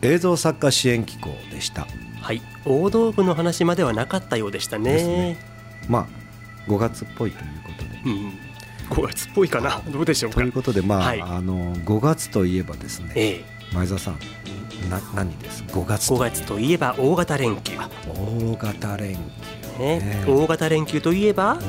映像作家支援機構でした。 はい、大道具の話まではなかったようでしたね。 ですね。まあ5月っぽいということで、 5月っぽいかな、どうでしょうか。 ということで、 はい、 5月といえばですね、前澤さん、何です？5月といえば大型連休。 大型連休、 大型連休といえば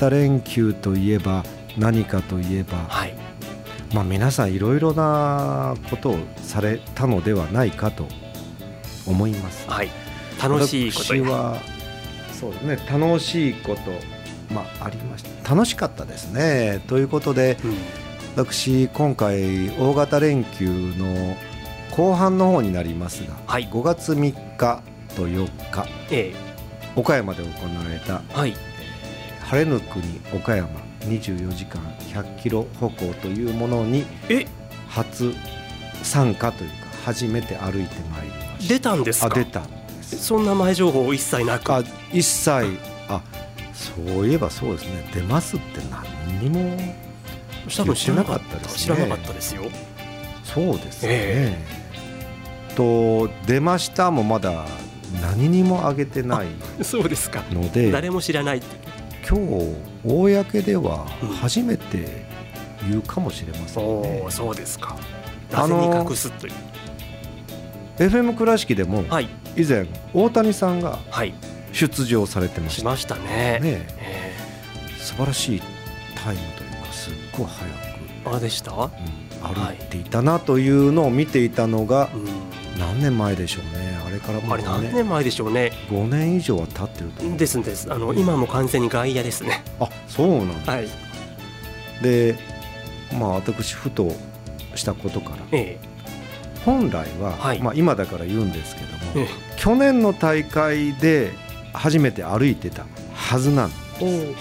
何かといえば、皆さんいろいろなことをされたのではないかと思います。 楽しいこと私はそうですね、楽しいことありました。楽しかったですね。ということで、私今回大型連休の後半の方になりますが、5月3日と4日、岡山で行われた、晴れぬ国岡山24時間100キロ歩行というものに初参加というか初めて歩いてまいりました。 出たんですか？ 出たんです。 そんな前情報一切なく。 一切、そういえばそうですね、出ますって何にも多分知らなかったですね。知らなかったですよ。 そうですね、出ましたもまだ何にも上げてないそうですか。 ので誰も知らない。 今日公では初めて言うかもしれませんね。 そうですか。なぜに隠すという。 FM 倉敷でも以前大谷さんが出場されてました。 しましたね。 素晴らしいタイムというか、すっごい早くでした、 歩いていたなというのを見ていたのが、何年前でしょうね。あれからもう何年前でしょうね。 5年以上は経ってると思う。 です今も完全に外野ですね。 そうなんですか。で私ふとしたことから、本来は、今だから言うんですけども、去年の大会で初めて歩いてたはずなんです。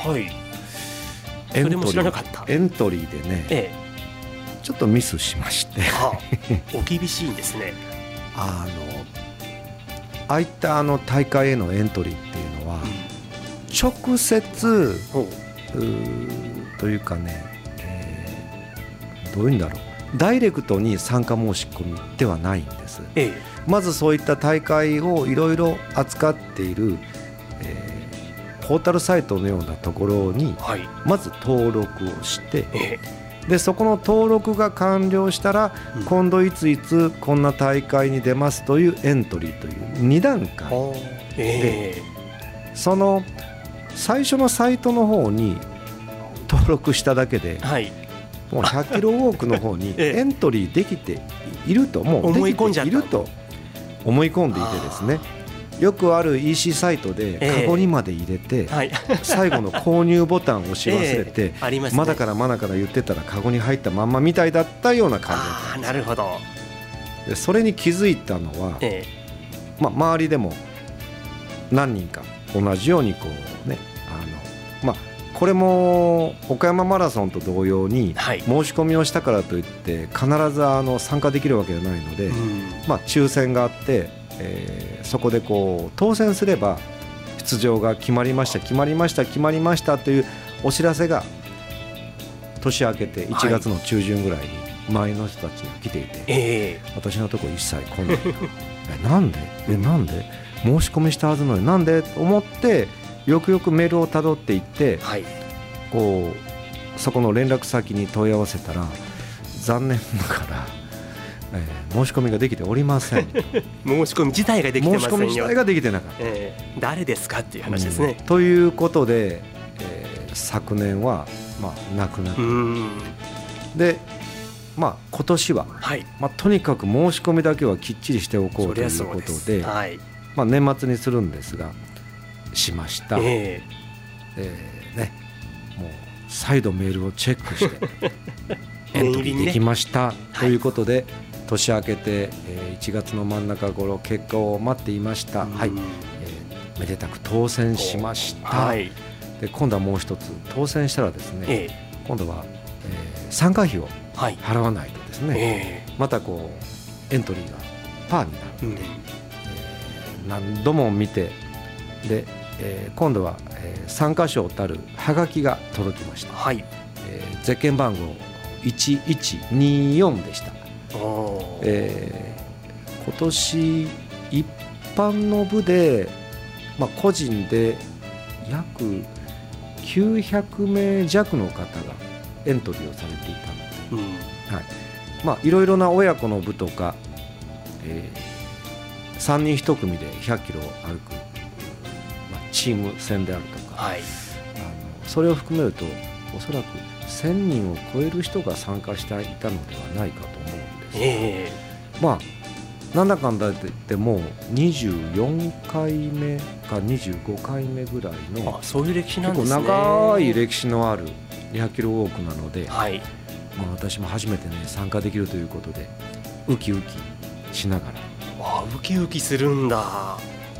それも知らなかった。 エントリーでね、ちょっとミスしましてお厳しいんですね。 ああいった大会へのエントリーっていうのは、直接というかね、どういうんだろう、ダイレクトに参加申し込みではないんです。まずそういった大会をいろいろ扱っている、ポータルサイトのようなところにまず登録をして、でそこの登録が完了したら、今度いついつこんな大会に出ますというエントリーという2段階で、その最初のサイトの方に登録しただけで、もう100キロウォークの方にエントリーできていると、もうできていると思い込んでいてですね、よくある EC サイトでカゴにまで入れて、最後の購入ボタンを押し忘れて、まだから言ってたらカゴに入ったまんまみたいだったような感じだったんです。 なるほど。 でそれに気づいたのは、周りでも何人か同じようにこうね、これも岡山マラソンと同様に、申し込みをしたからといって必ず参加できるわけじゃないので、抽選があって、そこでこう当選すれば出場が決まりましたというお知らせが年明けて1月の中旬ぐらいに周りの人たちが来ていて、私のところ一切来ないなんで申し込みしたはずなのになんでと思って、よくよくメールをたどっていって、こうそこの連絡先に問い合わせたら、残念ながら、申し込みができておりません申し込み自体ができてませんよ。 申し込み自体ができてなかった、 誰ですかっていう話ですね。 ということで、昨年はなくなったで、今年は、とにかく申し込みだけはきっちりしておこうということで、年末にするんですがしました。もう再度メールをチェックしてエントリーできましたということで、年明けて1月の真ん中頃結果を待っていました。めでたく当選しました。で今度はもう一つ当選したらですね、今度は参加費を払わないとですね、またこうエントリーがパーになるので、何度も見て、で今度は参加賞たるはがきが届きました。ゼッケン番号1124でした。こ今年一般の部で、個人で約900名弱の方がエントリーをされていたので、いろいろな親子の部とか、3人1組で100キロを歩く、チーム戦であるとか、それを含めるとおそらく1000人を超える人が参加していたのではないかと思うんですが、なんだかんだ言ってもう24回目か25回目ぐらいの、 そういう歴史なんですね。 結構長い歴史のある200キロウォークなので、私も初めてね参加できるということでウキウキしながら。 ウキウキするんだ。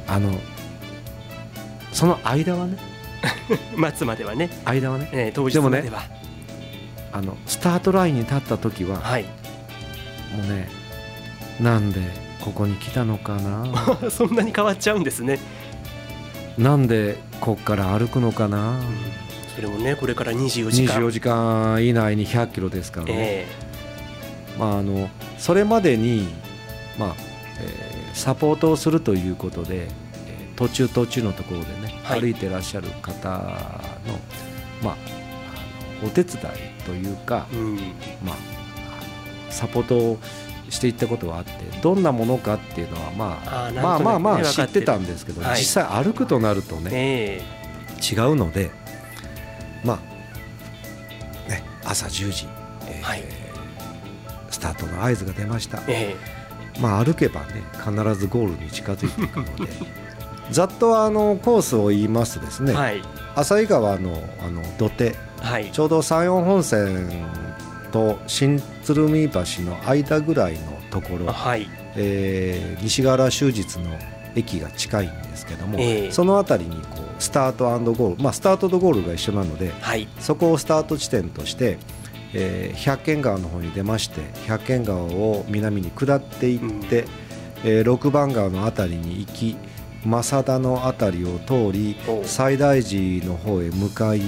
その間はね待つまではね、当日までは、 でもね、スタートラインに立った時は、もうね、なんでここに来たのかなそんなに変わっちゃうんですね。 なんでこっから歩くのかな、 それもね、これから24時間以内に100キロですからね、それまでに、サポートをするということで、途中のところでね、歩いてらっしゃる方の、お手伝いというか、サポートをしていったことはあって、どんなものかっていうのは知ってたんですけど、実際歩くとなるとね、違うので、朝10時、スタートの合図が出ました。歩けばね必ずゴールに近づいていくのでざっとコースを言いますとですね、旭川の土手、ちょうど山陽本線と新鶴見橋の間ぐらいのところ、西河原終日の駅が近いんですけども、その辺りにこうスタート&ゴール、スタートとゴールが一緒なので、そこをスタート地点として百軒川の方に出まして、百軒川を南に下っていって、六番川の辺りに行き、正田の辺りを通り西大寺の方へ向かい、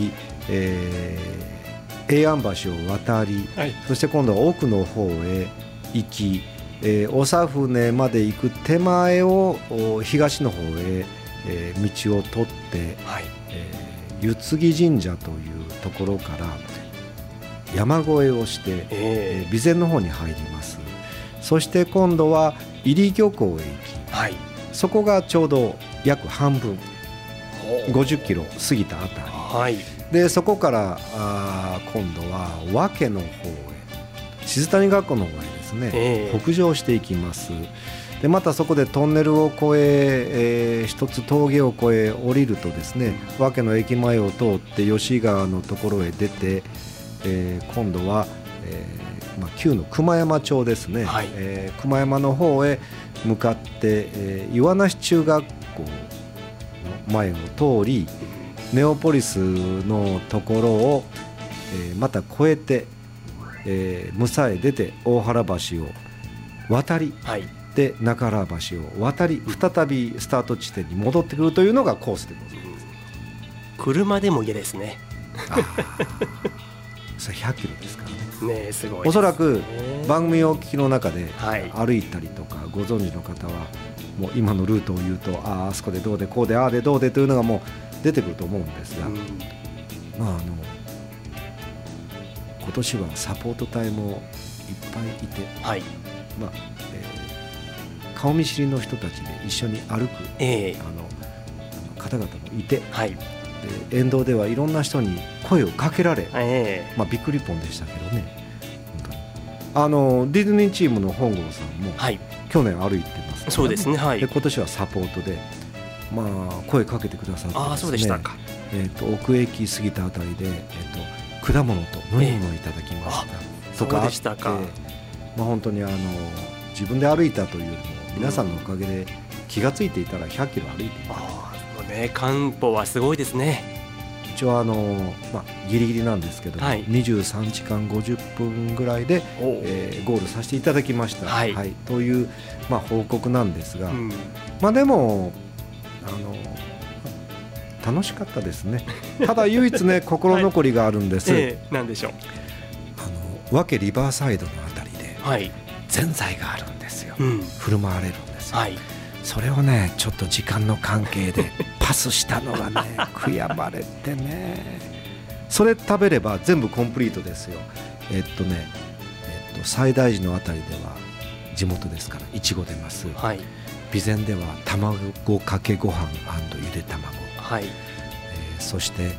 平安橋を渡り、そして今度は奥の方へ行き、長船まで行く手前を東の方へ、道を取って、湯継神社というところから山越えをして、備前の方に入ります。そして今度は入漁港へ行き、そこがちょうど約半分、50キロ過ぎたあたり、でそこから今度は和家の方へ、静谷学校の方へですね、北上していきます。でまたそこでトンネルを越え、一つ峠を越え降りるとですね、和家の駅前を通って吉川のところへ出て、今度は、旧の熊山町ですね、熊山の方へ向かって、岩梨中学校の前を通り、ネオポリスのところを、また越えて、武蔵へ出て大原橋を渡り、で中原橋を渡り、再びスタート地点に戻ってくるというのがコースでございます。 車でも嫌ですね。 それ100キロですからね。 すごい。 おそらく番組を聞きの中で歩いたりとかご存知の方は、もう今のルートを言うと、あそこでどうでこうでああでどうでというのがもう出てくると思うんですが、今年はサポート隊もいっぱいいて、顔見知りの人たちで一緒に歩く、方々もいて、で沿道ではいろんな人に声をかけられ、びっくりポンでしたけどね、本当にディズニーチームの本郷さんも、去年歩いてますから、 そうですね、 で今年はサポートで、声かけてくださってですね、 そうでしたか。 奥駅過ぎたあたりで、果物と飲み物をいただきましたとかあって、本当に自分で歩いたというよりも皆さんのおかげで気がついていたら100キロ歩いていた。 漢方はすごいですね。 一応ギリギリなんですけども、23時間50分ぐらいで、ゴールさせていただきました、という、報告なんですが、でも楽しかったですね。ただ唯一ね心残りがあるんです。 何でしょう。 和気リバーサイドのあたりで、 ぜんざいがあるんですよ、 うん、 振る舞われるんですよ、 はい、 それをねちょっと時間の関係でパスしたのがね悔やまれてね、それ食べれば全部コンプリートですよ。西大寺のあたりでは地元ですからいちご出ます、 はい、 備前では卵かけご飯&ゆで卵、 はい、 そして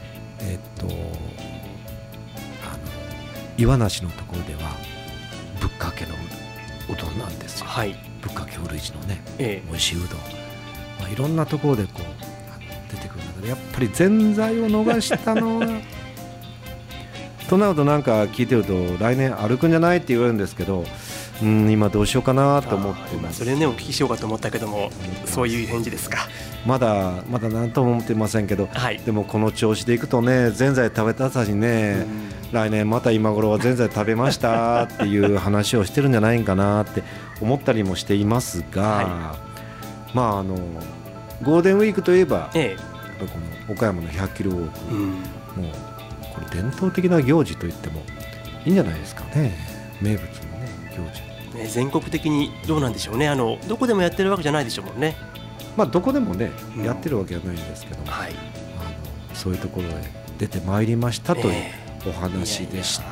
岩梨のところではぶっかけのうどんなんですよ、 はい、 ぶっかけうるじのね、美味しいうどん、いろんなところでこう出てくるんだけど、やっぱりぜんざいを逃したのはとなるとなんか聞いてると来年歩くんじゃないって言われるんですけど、今どうしようかなと思ってます。 それねお聞きしようかと思ったけども、そういう返事ですか。 まだ何とも思ってませんけど、はい、でもこの調子でいくとね、ぜんざい食べたさにね、来年また今頃はぜんざい食べましたっていう話をしてるんじゃないかなって思ったりもしていますが、はい、まあゴールデンウィークといえば、この岡山の100キロウォーク、もうこれ伝統的な行事と言ってもいいんじゃないですかね。名物のね行事、 ね、全国的にどうなんでしょうね。どこでもやってるわけじゃないでしょうもんね。 まあどこでもね、やってるわけはないんですけども、はい、そういうところへ出てまいりましたというお話でした。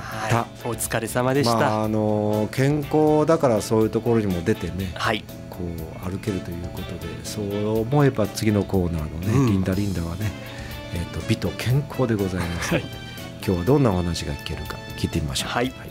お疲れ様でした。 健康だからそういうところにも出てね、 はい、 こう歩けるということで、そう思えば次のコーナーのね、リンダリンダはね、美と健康でございますので、今日はどんなお話が聞けるか聞いてみましょう。 はい。